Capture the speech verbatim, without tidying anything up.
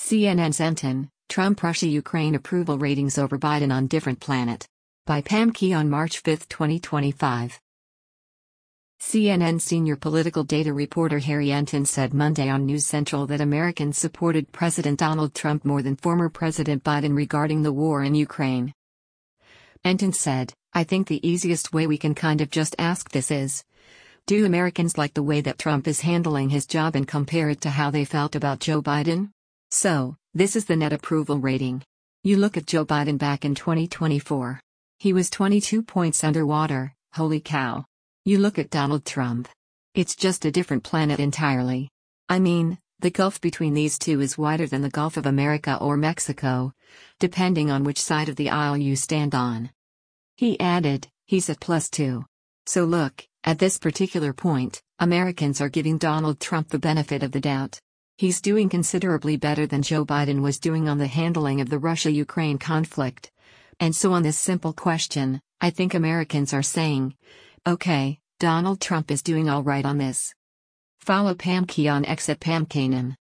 C N N's Enton, Trump Russia-Ukraine approval ratings over Biden on different planet. By Pam Key on March fifth, twenty twenty-five. C N N senior political data reporter Harry Enton said Monday on News Central that Americans supported President Donald Trump more than former President Biden regarding the war in Ukraine. Enton said, "I think the easiest way we can kind of just ask this is, do Americans like the way that Trump is handling his job and compare it to how they felt about Joe Biden? So, this is the net approval rating. You look at Joe Biden back in twenty twenty-four. He was twenty-two points underwater, holy cow. You look at Donald Trump. It's just a different planet entirely. I mean, the gulf between these two is wider than the Gulf of America or Mexico, depending on which side of the aisle you stand on." He added, "He's at plus two. So look, at this particular point, Americans are giving Donald Trump the benefit of the doubt. He's doing considerably better than Joe Biden was doing on the handling of the Russia-Ukraine conflict. And so on this simple question, I think Americans are saying, okay, Donald Trump is doing all right on this." Follow Pam Key on X at Pam Kanan.